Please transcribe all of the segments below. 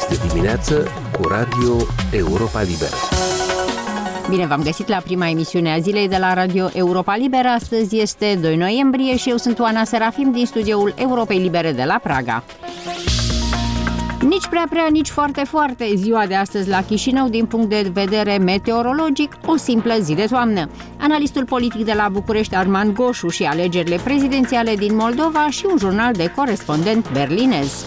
Este dimineață cu Radio Europa Liberă. Bine v-am găsit la prima emisiune a zilei de la Radio Europa Liberă. Astăzi este 2 noiembrie și eu sunt Oana Serafim din studioul Europei Libere de la Praga. Nici prea, nici foarte, ziua de astăzi la Chișinău, din punct de vedere meteorologic, o simplă zi de toamnă. Analistul politic de la București, Armand Goșu, și alegerile prezidențiale din Moldova și un jurnal de corespondent berlinez.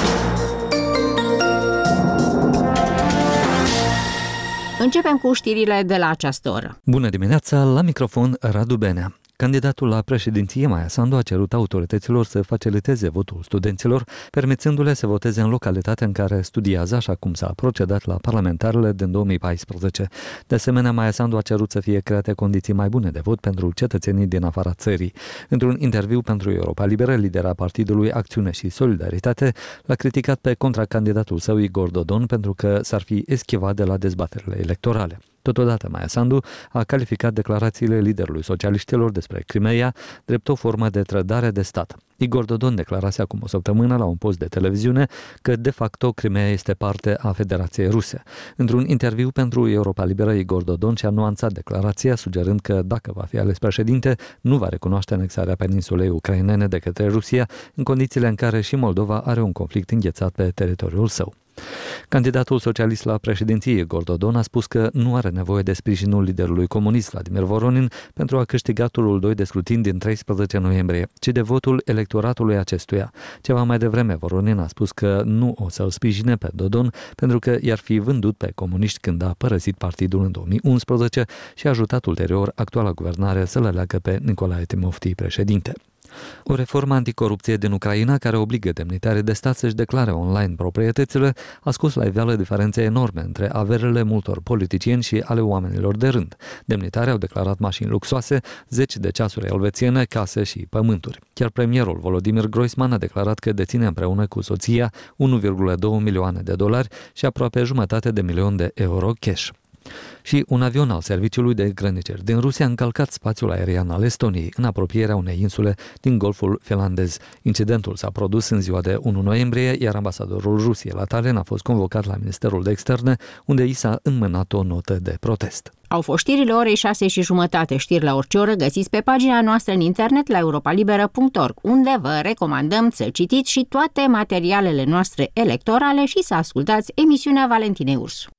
Începem cu știrile de la această oră. Bună dimineața, la microfon Radu Benea. Candidatul la președinție, Maia Sandu, a cerut autorităților să faciliteze votul studenților, permițându-le să voteze în localitatea în care studiază, așa cum s-a procedat la parlamentarele din 2014. De asemenea, Maia Sandu a cerut să fie create condiții mai bune de vot pentru cetățenii din afara țării. Într-un interviu pentru Europa Liberă, lidera partidului Acțiune și Solidaritate l-a criticat pe contracandidatul său Igor Dodon pentru că s-ar fi eschivat de la dezbaterile electorale. Totodată, Maia Sandu a calificat declarațiile liderului socialiștilor despre Crimeea drept o formă de trădare de stat. Igor Dodon declarase acum o săptămână la un post de televiziune că, de facto, Crimeea este parte a Federației Ruse. Într-un interviu pentru Europa Liberă, Igor Dodon și-a nuanțat declarația, sugerând că, dacă va fi ales președinte, nu va recunoaște anexarea peninsulei ucrainene de către Rusia, în condițiile în care și Moldova are un conflict înghețat pe teritoriul său. Candidatul socialist la președinție, Igor Dodon, a spus că nu are nevoie de sprijinul liderului comunist, Vladimir Voronin, pentru a câștiga turul 2 de scrutin din 13 noiembrie, ci de votul electoratului acestuia. Ceva mai devreme, Voronin a spus că nu o să-l sprijine pe Dodon pentru că i-ar fi vândut pe comuniști când a părăsit partidul în 2011 și a ajutat ulterior actuala guvernare să-l aleagă pe Nicolae Timofti președinte. O reformă anticorupție din Ucraina, care obligă demnitarii de stat să-și declare online proprietățile, a scos la iveală diferențe enorme între averile multor politicieni și ale oamenilor de rând. Demnitarii au declarat mașini luxoase, 10 de ceasuri elvețiene, case și pământuri. Chiar premierul Volodymyr Groisman a declarat că deține împreună cu soția 1,2 milioane de dolari și aproape $500 de milioane de euro cash. Și un avion al serviciului de grăniceri din Rusia a încălcat spațiul aerian al Estoniei în apropierea unei insule din Golful finlandez. Incidentul s-a produs în ziua de 1 noiembrie, iar ambasadorul Rusiei la Tallinn a fost convocat la Ministerul de Externe, unde i s-a înmânat o notă de protest. Au fost știrile orei 6:30, știri la orice oră găsiți pe pagina noastră în internet la europalibera.org, unde vă recomandăm să citiți și toate materialele noastre electorale și să ascultați emisiunea Valentinei Ursu.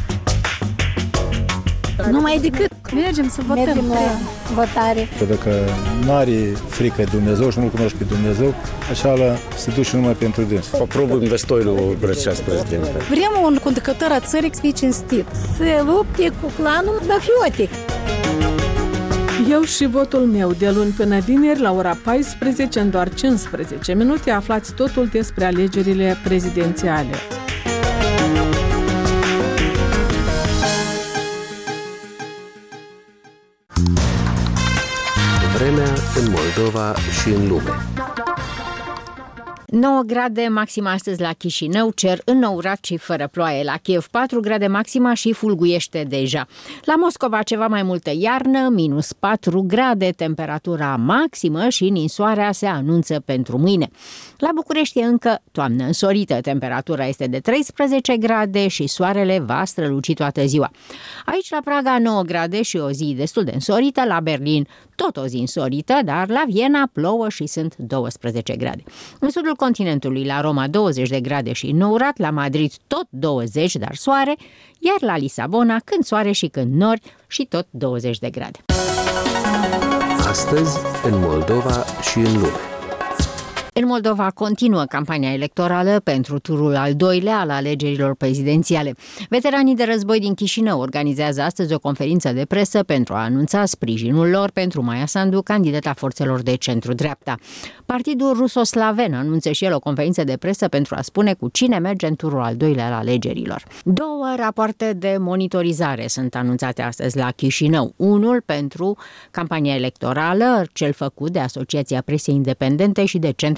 Numai decât mergem să votăm. Mergem la votare. Dacă nu are frică de Dumnezeu și nu-L cunoști pe Dumnezeu, așa se duce numai pentru dâns. Попробуем достойную выбрать сейчас президента. Vrem un conducător a țării să fie cinstit. Să lupte cu clanul mafiotic. Eu și votul meu de luni până vineri la ora 14, în doar 15 minute, aflați totul despre alegerile prezidențiale. Vremea în Moldova și în lume. 9 grade maxima astăzi la Chișinău, cer înnourat și fără ploaie. La Kiev 4 grade maxima și fulguiește deja. La Moscova ceva mai multă iarnă, minus 4 grade, temperatura maximă și ninsoarea se anunță pentru mâine. La București e încă toamnă însorită, temperatura este de 13 grade și soarele va străluci toată ziua. Aici la Praga 9 grade și o zi destul de însorită, la Berlin tot o zi însorită, dar la Viena plouă și sunt 12 grade. În sudul continentului, la Roma 20 de grade și înnourat, la Madrid tot 20, dar soare, iar la Lisabona când soare și când nori și tot 20 de grade. Astăzi, în Moldova și în lume. În Moldova continuă campania electorală pentru turul al doilea al alegerilor prezidențiale. Veteranii de război din Chișinău organizează astăzi o conferință de presă pentru a anunța sprijinul lor pentru Maia Sandu, candidata forțelor de centru-dreapta. Partidul rusoslaven anunță și el o conferință de presă pentru a spune cu cine merge în turul al doilea al alegerilor. 2 rapoarte de monitorizare sunt anunțate astăzi la Chișinău. Unul pentru campania electorală, cel făcut de Asociația Presei Independente și de Centrul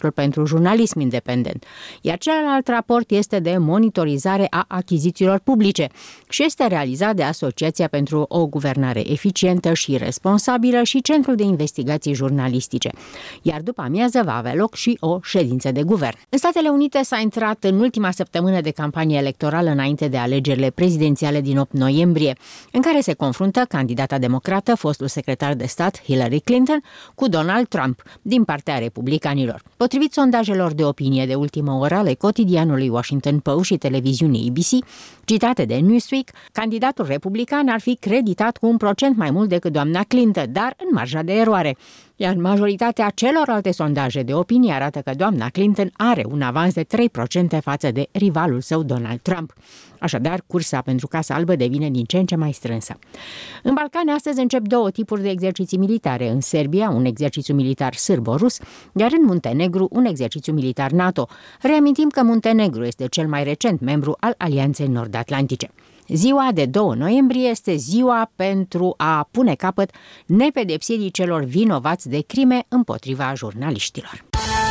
Centru pentru Jurnalism Independent, iar celălalt raport este de monitorizare a achizițiilor publice și este realizat de Asociația pentru o Guvernare Eficientă și Responsabilă și Centrul de Investigații Jurnalistice. Iar după amiază va avea loc și o ședință de guvern. În Statele Unite s-a intrat în ultima săptămână de campanie electorală înainte de alegerile prezidențiale din 8 noiembrie, în care se confruntă candidata democrată, fostul secretar de stat Hillary Clinton, cu Donald Trump din partea republicanilor. Potrivit sondajelor de opinie de ultimă oră ale cotidianului Washington Post și televiziunii ABC, citate de Newsweek, candidatul republican ar fi creditat cu 1% mai mult decât doamna Clinton, dar în marja de eroare. Iar majoritatea celorlalte sondaje de opinie arată că doamna Clinton are un avans de 3% față de rivalul său Donald Trump. Așadar, cursa pentru Casa Albă devine din ce în ce mai strânsă. În Balcani astăzi încep 2 tipuri de exerciții militare. În Serbia, un exercițiu militar sârbo-rus, iar în Muntenegru, un exercițiu militar NATO. Reamintim că Muntenegru este cel mai recent membru al Alianței Nord-Atlantice. Ziua de 2 noiembrie este ziua pentru a pune capăt nepedepsirii celor vinovați de crime împotriva jurnaliștilor.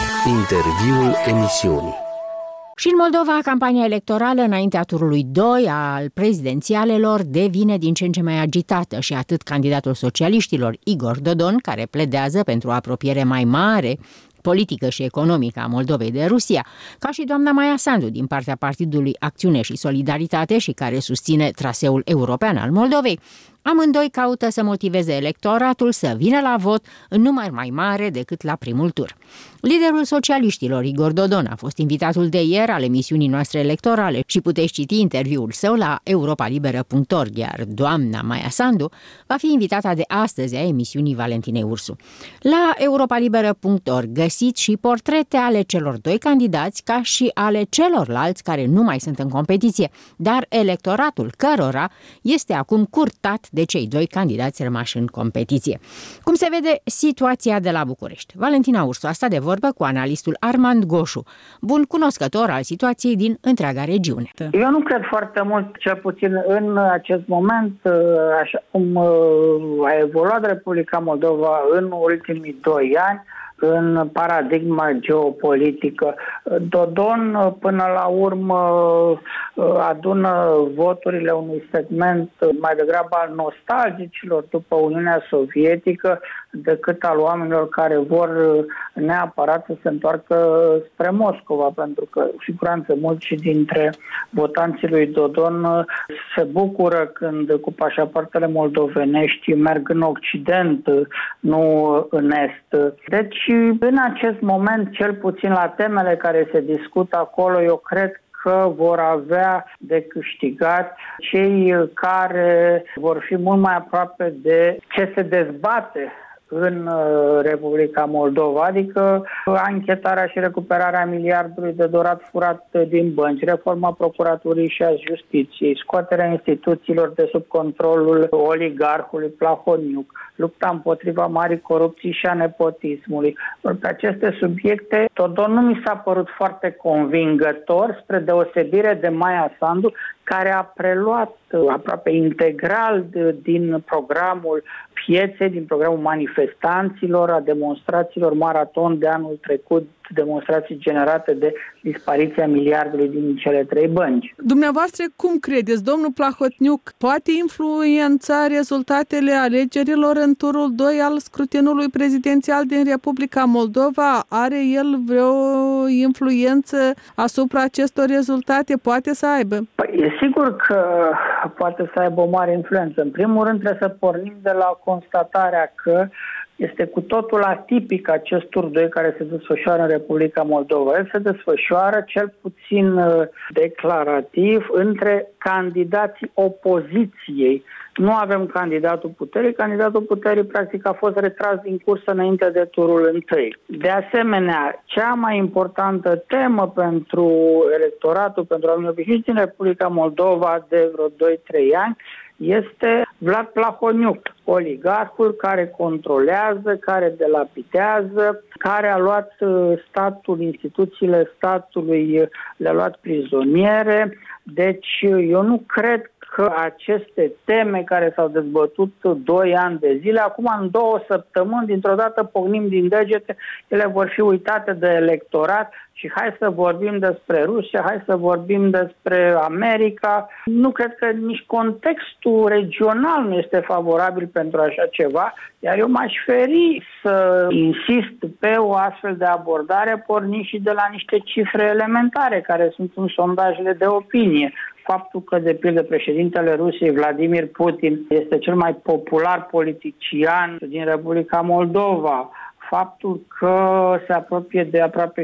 Interviul emisiunii. Și în Moldova, campania electorală înaintea turului 2 al prezidențialelor devine din ce în ce mai agitată și atât candidatul socialiștilor Igor Dodon, care pledează pentru o apropiere mai mare politică și economică a Moldovei de Rusia, ca și doamna Maia Sandu din partea Partidului Acțiune și Solidaritate și care susține traseul european al Moldovei. Amândoi caută să motiveze electoratul să vină la vot în număr mai mare decât la primul tur. Liderul socialiștilor, Igor Dodon, a fost invitatul de ieri al emisiunii noastre electorale și puteți citi interviul său la europalibera.org, iar doamna Maia Sandu va fi invitata de astăzi a emisiunii Valentinei Ursu. La europalibera.org găsiți și portrete ale celor 2 candidați ca și ale celorlalți care nu mai sunt în competiție, dar electoratul cărora este acum curtat de cei 2 candidați rămași în competiție. Cum se vede situația de la București? Valentina Ursu a stat de vorbă cu analistul Armand Goșu, bun cunoscător al situației din întreaga regiune. Eu nu cred foarte mult, cel puțin în acest moment, așa cum a evoluat Republica Moldova în ultimii 2 ani, în paradigma geopolitică. Dodon, până la urmă, adună voturile unui segment mai degrabă al nostalgicilor după Uniunea Sovietică decât al oamenilor care vor neapărat să se întoarcă spre Moscova, pentru că, cu siguranță, mulți dintre votanții lui Dodon se bucură când cu pașapoartele moldovenești merg în Occident, nu în Est. Deci, în acest moment, cel puțin la temele care se discută acolo, eu cred că vor avea de câștigat cei care vor fi mult mai aproape de ce se dezbate în Republica Moldova, adică anchetarea și recuperarea miliardului de dolar furat din bănci, reforma procuraturii și a justiției, scoaterea instituțiilor de sub controlul oligarhului Plahoniuc, lupta împotriva marii corupții și a nepotismului. Pe aceste subiecte, Dodon nu mi s-a părut foarte convingător, spre deosebire de Maia Sandu, care a preluat aproape integral din programul pieței, din programul manifestanților, a demonstrațiilor maraton de anul trecut, demonstrații generate de dispariția miliardului din cele 3 bănci. Dumneavoastră, cum credeți, domnul Plahotniuc poate influența rezultatele alegerilor în turul 2 al scrutinului prezidențial din Republica Moldova? Are el vreo influență asupra acestor rezultate? Poate să aibă? Păi, e sigur că poate să aibă o mare influență. În primul rând trebuie să pornim de la constatarea că este cu totul atipic acest tur 2 care se desfășoară în Republica Moldova. El se desfășoară cel puțin declarativ între candidații opoziției. Nu avem candidatul puterii. Candidatul puterii practic a fost retras din cursă înainte de turul 1. De asemenea, cea mai importantă temă pentru electoratul, pentru oamenii obișnuiți din Republica Moldova de vreo 2-3 ani, este Vlad Plahoniuc, oligarhul care controlează, care delapitează, care a luat statul, instituțiile statului, le-a luat prizoniere. Deci eu nu cred că aceste teme care s-au dezbătut 2 ani de zile, acum în 2 săptămâni, dintr-o dată pocnim din degete, ele vor fi uitate de electorat și hai să vorbim despre Rusia, hai să vorbim despre America. Nu cred că nici contextul regional nu este favorabil pentru așa ceva, iar eu m-aș feri să insist pe o astfel de abordare, pornind și de la niște cifre elementare care sunt în sondajele de opinie. Faptul că, de pildă, președintele Rusiei, Vladimir Putin, este cel mai popular politician din Republica Moldova, faptul că se apropie de aproape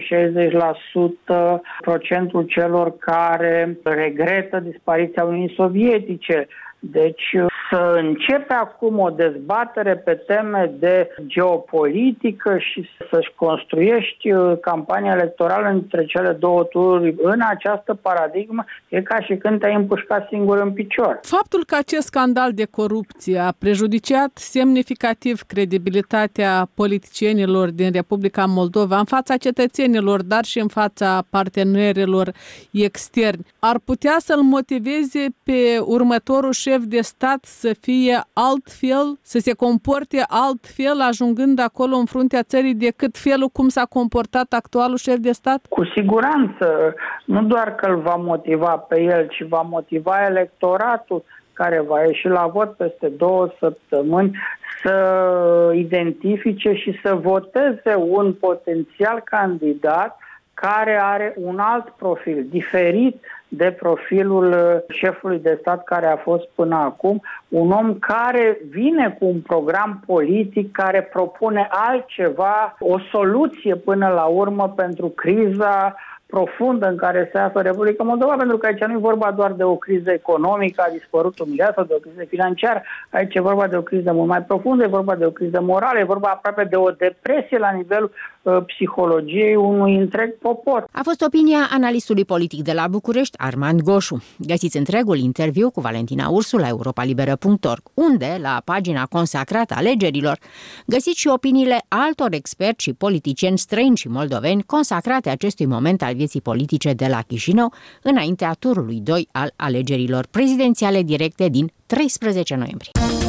60% procentul celor care regretă dispariția Uniunii Sovietice. Deci să începe acum o dezbatere pe teme de geopolitică și să-și construiești campania electorală între cele 2 tururi în această paradigmă, e ca și când te-ai împușcat singur în picior. Faptul că acest scandal de corupție a prejudiciat semnificativ credibilitatea politicienilor din Republica Moldova în fața cetățenilor, dar și în fața partenerilor externi, ar putea să-l motiveze pe următorul șef de stat să fie altfel, să se comporte altfel, ajungând acolo în fruntea țării decât felul cum s-a comportat actualul șef de stat? Cu siguranță, nu doar că îl va motiva pe el, ci va motiva electoratul care va ieși la vot peste 2 săptămâni să identifice și să voteze un potențial candidat care are un alt profil, diferit de profilul șefului de stat care a fost până acum, un om care vine cu un program politic care propune altceva, o soluție până la urmă pentru criza profundă în care se află Republica Moldova, pentru că aici nu e vorba doar de o criză economică, a dispărut un miliard, sau de o criză financiară, aici e vorba de o criză mult mai profundă, e vorba de o criză morală, e vorba aproape de o depresie la nivelul psihologiei unui întreg popor. A fost opinia analistului politic de la București, Armand Goșu. Găsiți întregul interviu cu Valentina Ursu la europalibera.org, unde, la pagina consacrată alegerilor, găsiți și opiniile altor experți și politicieni străini și moldoveni consacrate acestui moment al vieții politice de la Chișinău, înaintea turului 2 al alegerilor prezidențiale directe din 13 noiembrie.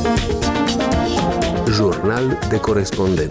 Jurnal de corespondent.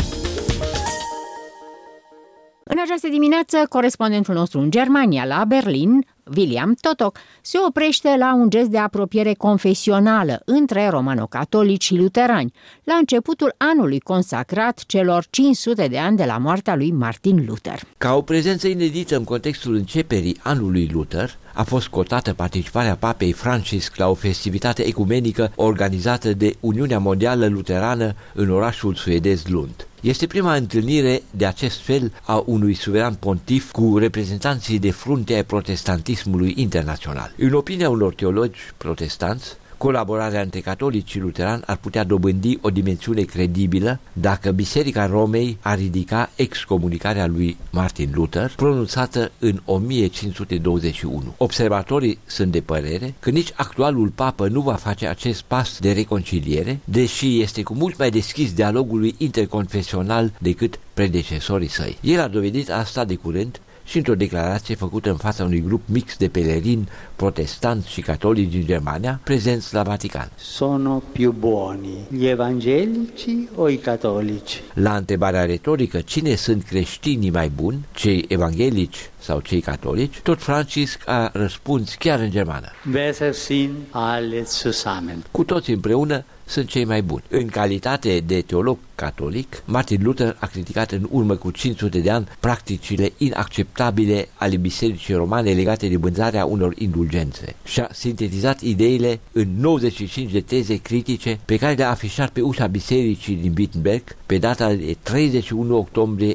În această dimineață, corespondentul nostru în Germania, la Berlin, William Totok, se oprește la un gest de apropiere confesională între romano-catolici și luterani, la începutul anului consacrat celor 500 de ani de la moartea lui Martin Luther. Ca o prezență inedită în contextul începerii anului Luther, a fost cotată participarea papei Francisc la o festivitate ecumenică organizată de Uniunea Mondială Luterană în orașul suedez Lund. Este prima întâlnire de acest fel a unui suveran pontif cu reprezentanții de frunte ai protestantismului internațional. În opinia unor teologi protestanți, colaborarea între catolici și luterani ar putea dobândi o dimensiune credibilă dacă Biserica Romei ar ridica excomunicarea lui Martin Luther, pronunțată în 1521. Observatorii sunt de părere că nici actualul papă nu va face acest pas de reconciliere, deși este cu mult mai deschis dialogului interconfesional decât predecesorii săi. El a dovedit asta de curând și într-o declarație făcută în fața unui grup mix de pelerini protestanți și catolici din Germania, prezenți la Vatican. Sono più buoni gli evangelici o i cattolici? La întrebarea retorică, cine sunt creștinii mai buni, cei evanghelici sau cei catolici, tot Francisc a răspuns chiar în germană. Besser sind alle zusammen. Cu toți împreună sunt cei mai buni. În calitate de teolog catolic, Martin Luther a criticat în urmă cu 500 de ani practicile inacceptabile ale bisericii romane legate de vânzarea unor indulgențe și a sintetizat ideile în 95 de teze critice pe care le-a afișat pe ușa bisericii din Wittenberg pe data de 31 octombrie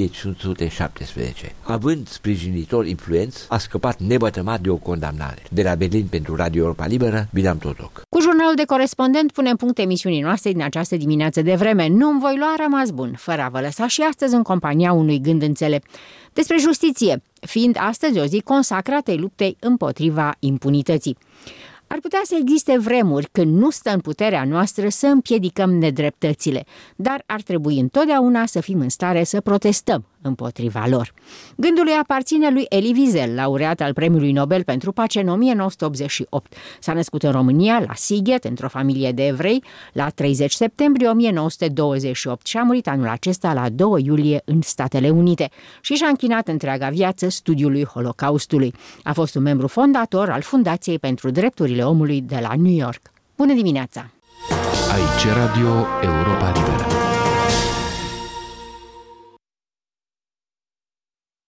1517. Având sprijinitori influenți, a scăpat nebătămat de o condamnare. De la Berlin pentru Radio Europa Liberă, William Totok. Cu jurnalul de corespondent punem punct emisiunii noastre din această dimineață de vreme. Nu-mi voi lua rămas bun, fără a vă lăsa și astăzi în compania unui gând înțelept despre justiție, fiind astăzi o zi consacratei luptei împotriva impunității. Ar putea să existe vremuri când nu stă în puterea noastră să împiedicăm nedreptățile, dar ar trebui întotdeauna să fim în stare să protestăm împotriva lor. Gândul lui aparține lui Elie Wiesel, laureat al Premiului Nobel pentru Pace în 1988. S-a născut în România, la Sighet, într-o familie de evrei, la 30 septembrie 1928 și a murit anul acesta la 2 iulie în Statele Unite și și-a închinat întreaga viață studiului Holocaustului. A fost un membru fondator al Fundației pentru Drepturile Omului de la New York. Bună dimineața! Aici Radio Europa Liberă.